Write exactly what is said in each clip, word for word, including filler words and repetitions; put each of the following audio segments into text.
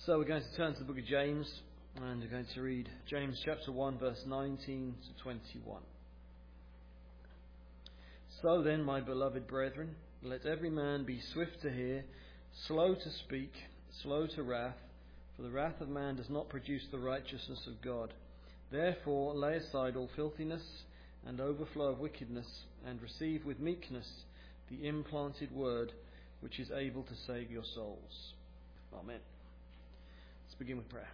So we're going to turn to the book of James, and we're going to read James chapter one, verse nineteen to twenty-one. So then, my beloved brethren, let every man be swift to hear, slow to speak, slow to wrath, for the wrath of man does not produce the righteousness of God. Therefore lay aside all filthiness and overflow of wickedness, and receive with meekness the implanted word, which is able to save your souls. Amen. Let's begin with prayer.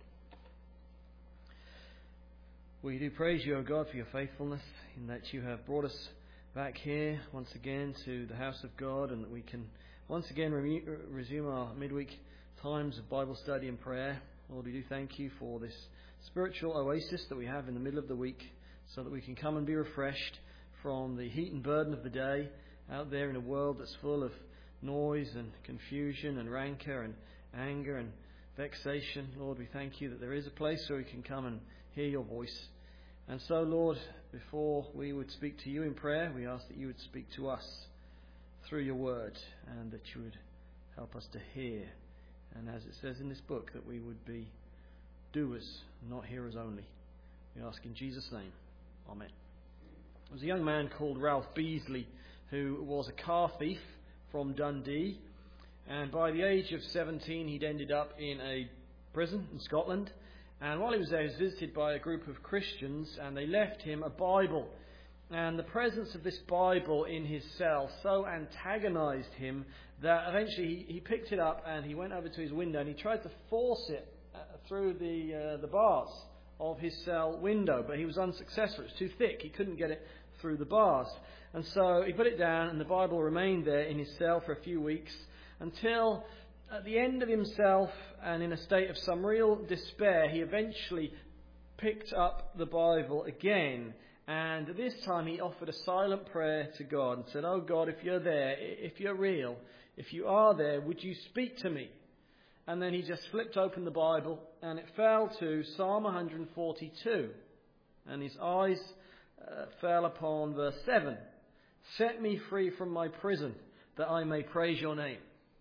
We do praise you, O God, for your faithfulness, in that you have brought us back here once again to the house of God, and that we can once again re- resume our midweek times of Bible study and prayer. Lord, we do thank you for this spiritual oasis that we have in the middle of the week, so that we can come and be refreshed from the heat and burden of the day out there in a world that's full of noise and confusion and rancor and anger and vexation. Lord, we thank you that there is a place where we can come and hear your voice. And so, Lord, before we would speak to you in prayer, we ask that you would speak to us through your word, and that you would help us to hear. And as it says in this book, that we would be doers, not hearers only. We ask in Jesus' name. Amen. There was a young man called Ralph Beasley, who was a car thief from Dundee. And by the age of seventeen, he'd ended up in a prison in Scotland. And while he was there, he was visited by a group of Christians, and they left him a Bible. And the presence of this Bible in his cell so antagonized him that eventually he, he picked it up and he went over to his window and he tried to force it uh, through the uh, the bars of his cell window. But he was unsuccessful. It was too thick. He couldn't get it through the bars. And so he put it down, and the Bible remained there in his cell for a few weeks, until at the end of himself and in a state of some real despair, he eventually picked up the Bible again. And this time he offered a silent prayer to God and said, "Oh God, if you're there, if you're real, if you are there, would you speak to me?" And then he just flipped open the Bible, and it fell to Psalm one forty-two. And his eyes uh, fell upon verse seven. "Set me free from my prison, that I may praise your name."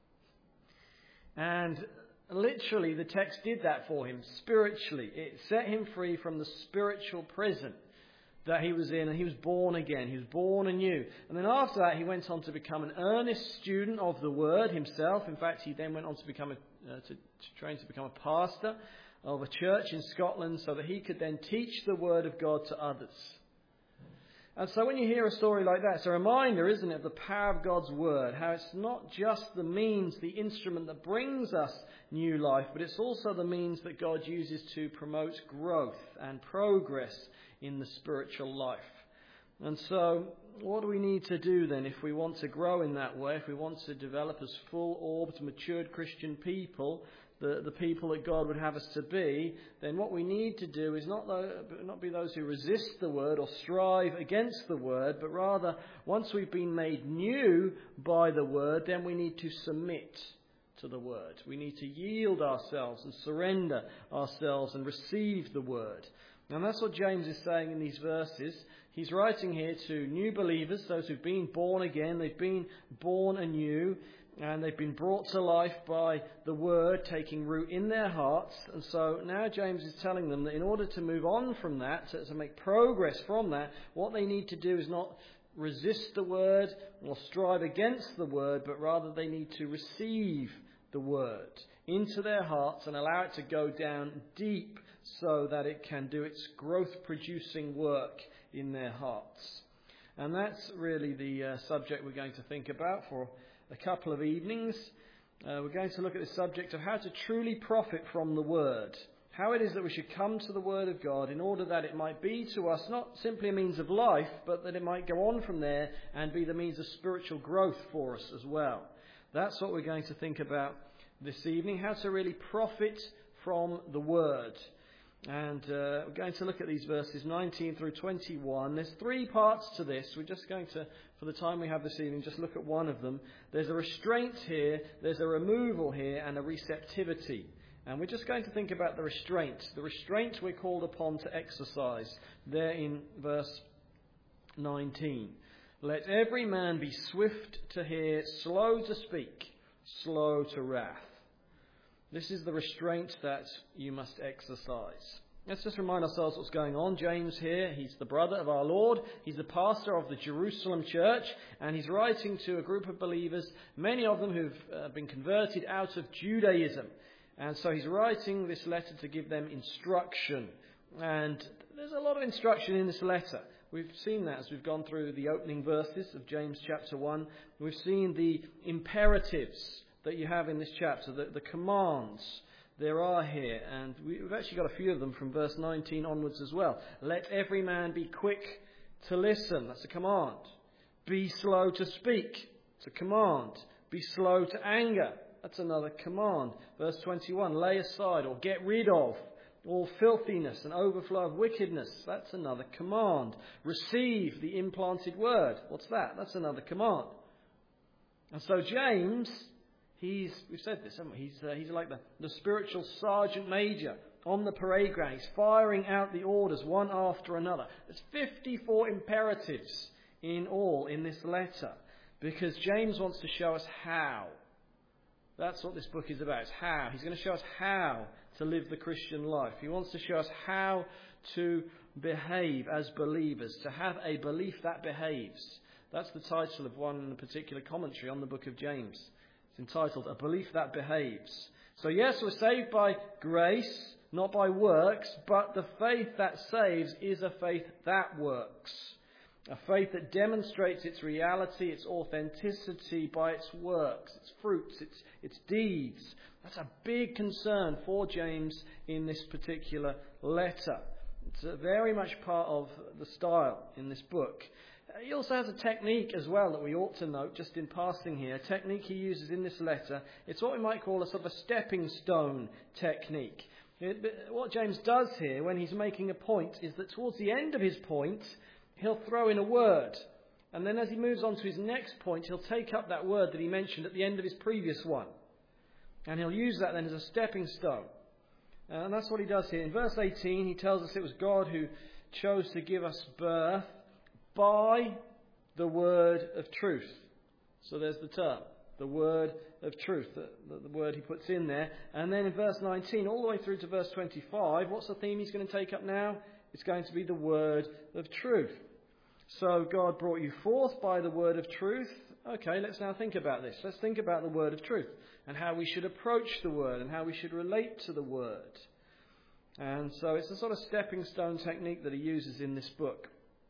And literally the text did that for him spiritually. It set him free from the spiritual prison that he was in, and he was born again. He was born anew. And then after that, he went on to become an earnest student of the Word himself. In fact, he then went on to become a, uh, to, to train to become a pastor of a church in Scotland, so that he could then teach the Word of God to others. And so when you hear a story like that, it's a reminder, isn't it, of the power of God's Word, how it's not just the means, the instrument that brings us new life, but it's also the means that God uses to promote growth and progress in the spiritual life. And so what do we need to do then if we want to grow in that way, if we want to develop as full-orbed, matured Christian people, the, the people that God would have us to be? Then what we need to do is not, not be those who resist the Word or strive against the Word, but rather, once we've been made new by the Word, then we need to submit to the Word. We need to yield ourselves and surrender ourselves and receive the Word. And that's what James is saying in these verses. He's writing here to new believers, those who've been born again, they've been born anew, and they've been brought to life by the Word taking root in their hearts. And so now James is telling them that in order to move on from that, to, to make progress from that, what they need to do is not resist the Word or strive against the Word, but rather they need to receive the Word into their hearts and allow it to go down deep, so that it can do its growth-producing work in their hearts. And that's really the uh, subject we're going to think about for a couple of evenings. Uh, we're going to look at the subject of how to truly profit from the Word. How it is that we should come to the Word of God in order that it might be to us not simply a means of life, but that it might go on from there and be the means of spiritual growth for us as well. That's what we're going to think about this evening, how to really profit from the Word. And uh, we're going to look at these verses nineteen through twenty-one. There's three parts to this. We're just going to, for the time we have this evening, just look at one of them. There's a restraint here, there's a removal here, and a receptivity. And we're just going to think about the restraint. The restraint we're called upon to exercise there in verse nineteen. Let every man be swift to hear, slow to speak, slow to wrath. This is the restraint that you must exercise. Let's just remind ourselves what's going on. James here, he's the brother of our Lord. He's the pastor of the Jerusalem church, and he's writing to a group of believers, many of them who've uh, been converted out of Judaism. And so he's writing this letter to give them instruction. And there's a lot of instruction in this letter. We've seen that as we've gone through the opening verses of James chapter one. We've seen the imperatives that you have in this chapter, the, the commands there are here. And we've actually got a few of them from verse nineteen onwards as well. Let every man be quick to listen. That's a command. Be slow to speak. It's a command. Be slow to anger. That's another command. Verse twenty-one, lay aside or get rid of all filthiness and overflow of wickedness. That's another command. Receive the implanted word. What's that? That's another command. And so James, he's, we've said this, haven't we? He's, uh, he's like the, the spiritual sergeant major on the parade ground. He's firing out the orders one after another. There's fifty-four imperatives in all in this letter, because James wants to show us how. That's what this book is about. It's how. He's going to show us how to live the Christian life. He wants to show us how to behave as believers, to have a belief that behaves. That's the title of one particular commentary on the book of James. It's entitled, A Belief That Behaves. So yes, we're saved by grace, not by works, but the faith that saves is a faith that works. A faith that demonstrates its reality, its authenticity by its works, its fruits, its, its deeds. That's a big concern for James in this particular letter. It's a very much part of the style in this book. He also has a technique as well that we ought to note, just in passing here. A technique he uses in this letter. It's what we might call a sort of a stepping stone technique. It, what James does here when he's making a point is that towards the end of his point, he'll throw in a word. And then as he moves on to his next point, he'll take up that word that he mentioned at the end of his previous one. And he'll use that then as a stepping stone. And that's what he does here. In verse eighteen, he tells us it was God who chose to give us birth by the word of truth. So there's the term, the word of truth, the, the, the word he puts in there. And then in verse nineteen, all the way through to verse twenty-five, what's the theme he's going to take up now? It's going to be the word of truth. So God brought you forth by the word of truth. Okay, let's now think about this. Let's think about the word of truth and how we should approach the word and how we should relate to the word. And so it's a sort of stepping stone technique that he uses in this book.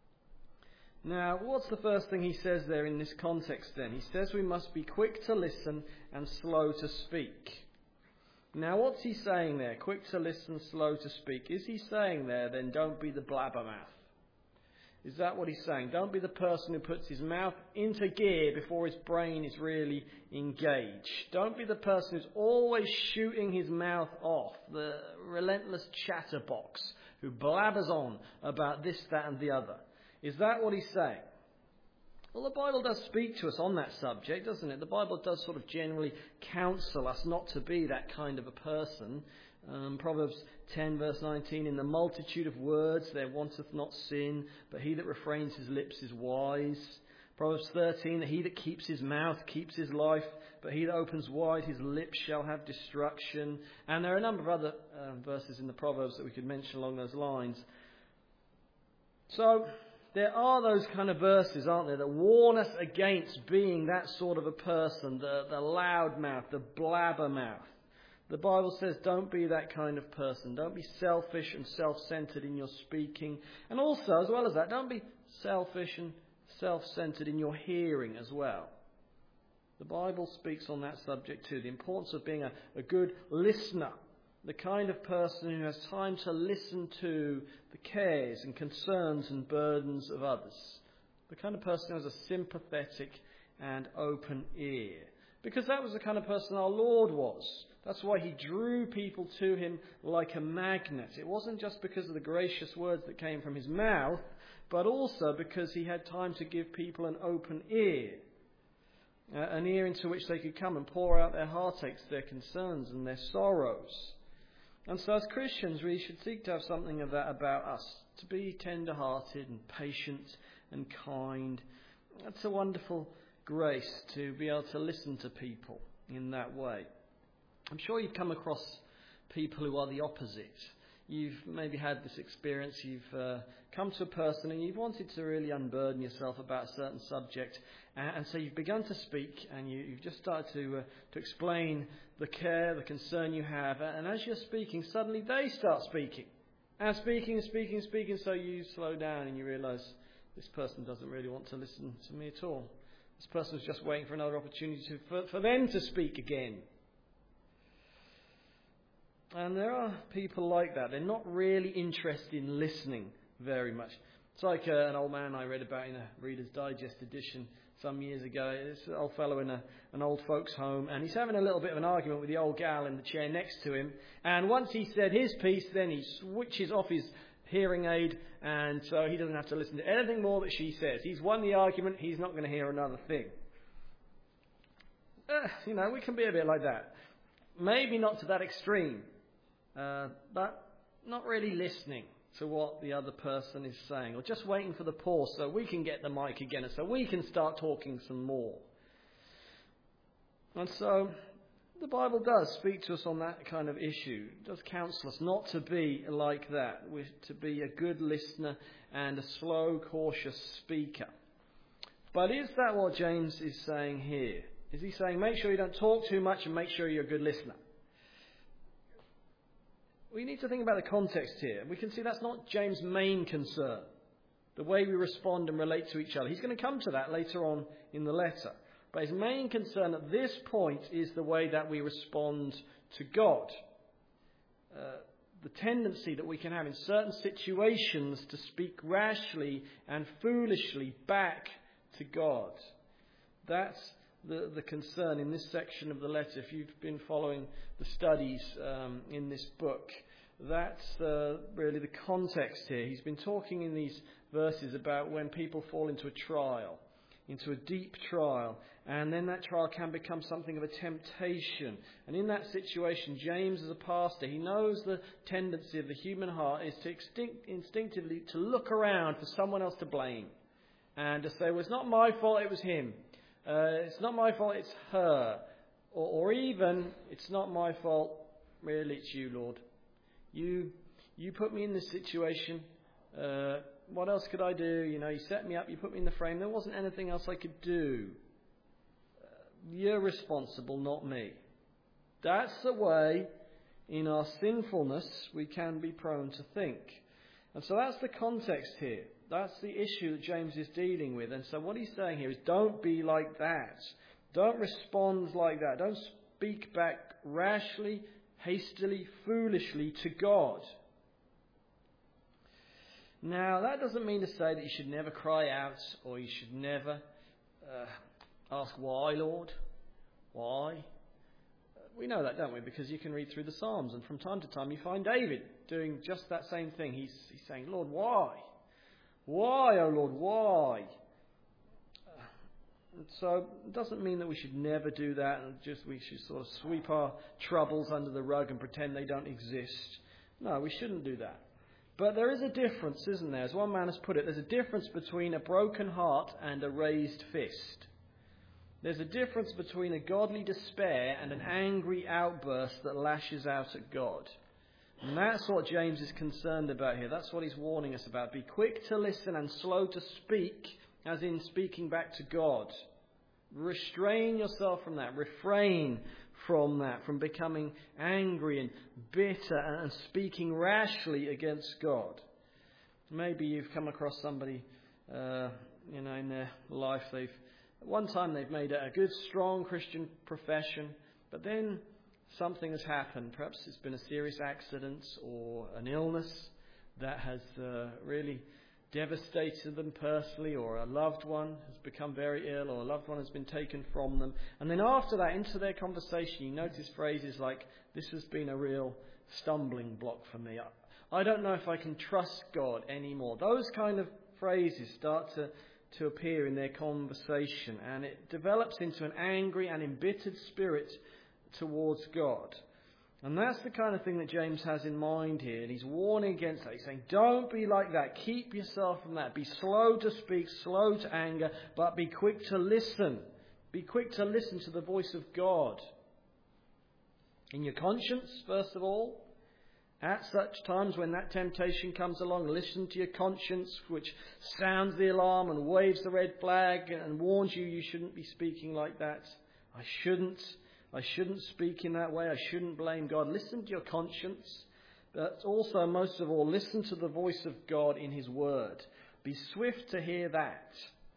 Now, what's the first thing he says there in this context then? He says we must be quick to listen and slow to speak. Now, what's he saying there? Quick to listen, slow to speak. Is he saying there, then, don't be the blabbermouth? Is that what he's saying? Don't be the person who puts his mouth into gear before his brain is really engaged. Don't be the person who's always shooting his mouth off, the relentless chatterbox who blabbers on about this, that, and the other. Is that what he's saying? Well, the Bible does speak to us on that subject, doesn't it? The Bible does sort of generally counsel us not to be that kind of a person. Um, Proverbs ten verse nineteen, in the multitude of words there wanteth not sin, but he that refrains his lips is wise. Proverbs thirteen, that he that keeps his mouth keeps his life, but he that opens wide his lips shall have destruction. And there are a number of other uh, verses in the Proverbs that we could mention along those lines. So there are those kind of verses, aren't there, that warn us against being that sort of a person, the, the loudmouth, the blabbermouth. The Bible says don't be that kind of person. Don't be selfish and self-centered in your speaking. And also, as well as that, don't be selfish and self-centered in your hearing as well. The Bible speaks on that subject too, the importance of being a, a good listener. The kind of person who has time to listen to the cares and concerns and burdens of others. The kind of person who has a sympathetic and open ear. Because that was the kind of person our Lord was. That's why he drew people to him like a magnet. It wasn't just because of the gracious words that came from his mouth, but also because he had time to give people an open ear. Uh, an ear into which they could come and pour out their heartaches, their concerns and their sorrows. And so as Christians, we should seek to have something of that about us, to be tender-hearted and patient and kind. That's a wonderful grace to be able to listen to people in that way. I'm sure you've come across people who are the opposite. You've maybe had this experience, you've uh, come to a person and you've wanted to really unburden yourself about a certain subject, and, and so you've begun to speak, and you, you've just started to uh, to explain the care, the concern you have, and as you're speaking, suddenly they start speaking, and speaking and speaking and speaking, so you slow down and you realise this person doesn't really want to listen to me at all. This person's just waiting for another opportunity to, for, for them to speak again. And there are people like that. They're not really interested in listening very much. It's like uh, an old man I read about in a Reader's Digest edition some years ago. It's an old fellow in a, an old folks' home, and he's having a little bit of an argument with the old gal in the chair next to him. And once he said his piece, then he switches off his hearing aid, and so he doesn't have to listen to anything more that she says. He's won the argument. He's not going to hear another thing. Uh, you know, we can be a bit like that. Maybe not to that extreme. Uh, but not really listening to what the other person is saying, or just waiting for the pause so we can get the mic again and so we can start talking some more. And so the Bible does speak to us on that kind of issue. It does counsel us not to be like that. We're to be a good listener and a slow, cautious speaker. But is that what James is saying here? Is he saying make sure you don't talk too much and make sure you're a good listener? We need to think about the context here. We can see that's not James' main concern, the way we respond and relate to each other. He's going to come to that later on in the letter. But his main concern at this point is the way that we respond to God. Uh, the tendency that we can have in certain situations to speak rashly and foolishly back to God. That's the, the concern in this section of the letter. If you've been following the studies um, in this book, that's uh, really the context here. He's been talking in these verses about when people fall into a trial, into a deep trial, and then that trial can become something of a temptation. And in that situation, James, as a pastor, he knows the tendency of the human heart is to extinct, instinctively to look around for someone else to blame and to say, well, it's not my fault, it was him. Uh, it's not my fault, it's her. Or, or even, it's not my fault, really, it's you, Lord. You you put me in this situation. Uh, what else could I do? You know, you set me up, you put me in the frame. There wasn't anything else I could do. Uh, you're responsible, not me. That's the way, in our sinfulness, we can be prone to think. And so that's the context here. That's the issue that James is dealing with. And so what he's saying here is don't be like that. Don't respond like that. Don't speak back rashly, hastily, foolishly to God. Now, that doesn't mean to say that you should never cry out or you should never uh, ask, why, Lord? Why? We know that, don't we? Because you can read through the Psalms, and from time to time you find David doing just that same thing. He's, he's saying, Lord, why? Why, oh Lord, why? Uh, so it doesn't mean that we should never do that and just we should sort of sweep our troubles under the rug and pretend they don't exist. No, we shouldn't do that. But there is a difference, isn't there? As one man has put it, there's a difference between a broken heart and a raised fist. There's a difference between a godly despair and an angry outburst that lashes out at God. And that's what James is concerned about here. That's what he's warning us about. Be quick to listen and slow to speak, as in speaking back to God. Restrain yourself from that. Refrain from that, from becoming angry and bitter and speaking rashly against God. Maybe you've come across somebody, uh, you know, in their life. They've at one time they've made a good, strong Christian profession, but then something has happened. Perhaps it's been a serious accident or an illness that has uh, really devastated them personally, or a loved one has become very ill, or a loved one has been taken from them. And then after that, into their conversation, you notice phrases like, this has been a real stumbling block for me. I, I don't know if I can trust God anymore. Those kind of phrases start to, to appear in their conversation, and it develops into an angry and embittered spirit towards God. And that's the kind of thing that James has in mind here. And he's warning against that. He's saying, don't be like that. Keep yourself from that. Be slow to speak, slow to anger, but be quick to listen. Be quick to listen to the voice of God. In your conscience, first of all. At such times when that temptation comes along, listen to your conscience, which sounds the alarm and waves the red flag and warns you you shouldn't be speaking like that. I shouldn't. I shouldn't speak in that way. I shouldn't blame God. Listen to your conscience. But also, most of all, listen to the voice of God in His Word. Be swift to hear that.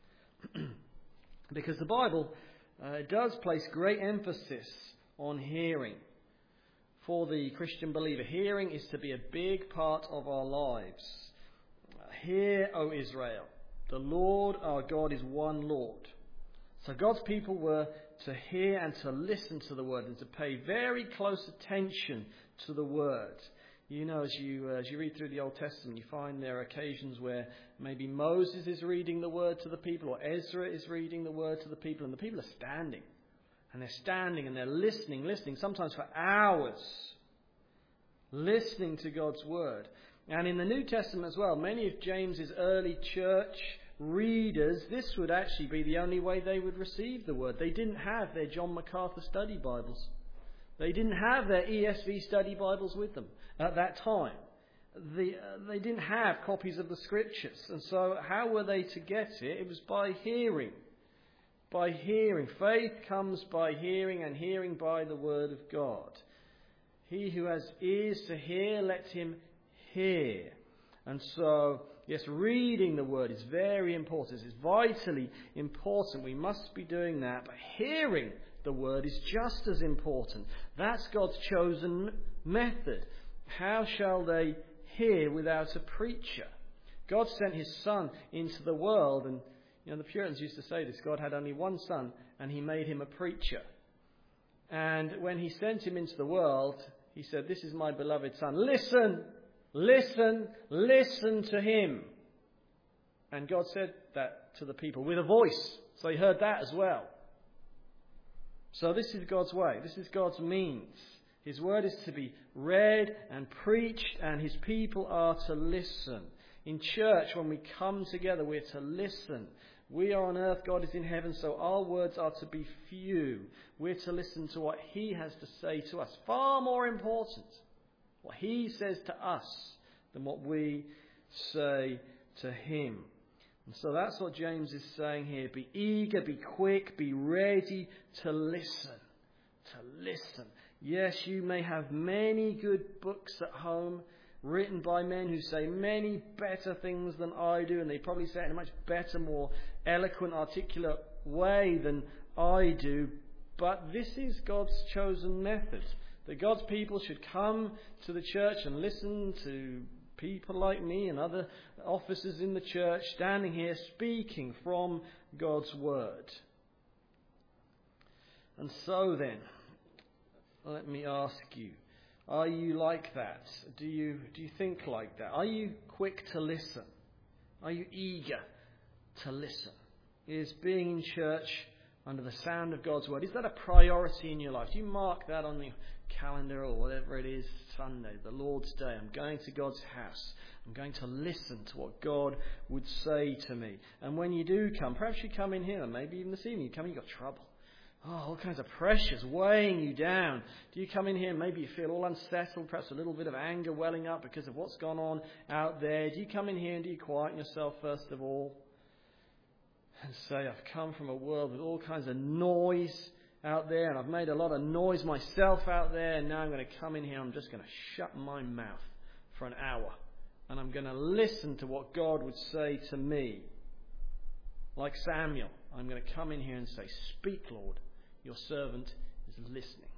Because the Bible uh, does place great emphasis on hearing. For the Christian believer, hearing is to be a big part of our lives. Hear, O Israel, the Lord our God is one Lord. So God's people were to hear and to listen to the Word and to pay very close attention to the Word. You know, as you uh, as you read through the Old Testament, you find there are occasions where maybe Moses is reading the Word to the people, or Ezra is reading the Word to the people, and the people are standing. And they're standing and they're listening, listening, sometimes for hours, listening to God's Word. And in the New Testament as well, many of James's early church readers, this would actually be the only way they would receive the Word. They didn't have their John MacArthur study Bibles. They didn't have their E S V study Bibles with them at that time. The, uh, they didn't have copies of the Scriptures. And so how were they to get it? It was by hearing. By hearing. Faith comes by hearing, and hearing by the Word of God. He who has ears to hear, let him hear. And so, yes, reading the Word is very important. It's vitally important. We must be doing that. But hearing the Word is just as important. That's God's chosen method. How shall they hear without a preacher? God sent His Son into the world, and you know, the Puritans used to say this. God had only one son, and He made Him a preacher. And when He sent Him into the world, He said, "This is my beloved Son. Listen, listen, listen to Him." And God said that to the people with a voice. So they heard that as well. So this is God's way. This is God's means. His Word is to be read and preached, and His people are to listen. In church, when we come together, we're to listen. We are on earth, God is in heaven, so our words are to be few. We're to listen to what He has to say to us. Far more important, what He says to us than what we say to Him. And so that's what James is saying here. Be eager, be quick, be ready to listen. To listen. Yes, you may have many good books at home, written by men who say many better things than I do, and they probably say it in a much better, more eloquent, articulate way than I do. But this is God's chosen method, that God's people should come to the church and listen to people like me and other officers in the church standing here speaking from God's Word. And so then, let me ask you, are you like that? Do you do you think like that? Are you quick to listen? Are you eager to listen? Is being in church under the sound of God's Word, is that a priority in your life? Do you mark that on the calendar or whatever it is, Sunday, the Lord's Day? I'm going to God's house. I'm going to listen to what God would say to me. And when you do come, perhaps you come in here, and maybe even this evening you come and you've got trouble. Oh, all kinds of pressures weighing you down. Do you come in here and maybe you feel all unsettled, perhaps a little bit of anger welling up because of what's gone on out there? Do you come in here and do you quieten yourself first of all and say, I've come from a world with all kinds of noise out there, and I've made a lot of noise myself out there, and now I'm going to come in here, I'm just going to shut my mouth for an hour, and I'm going to listen to what God would say to me. Like Samuel, I'm going to come in here and say, speak, Lord. Your servant is listening.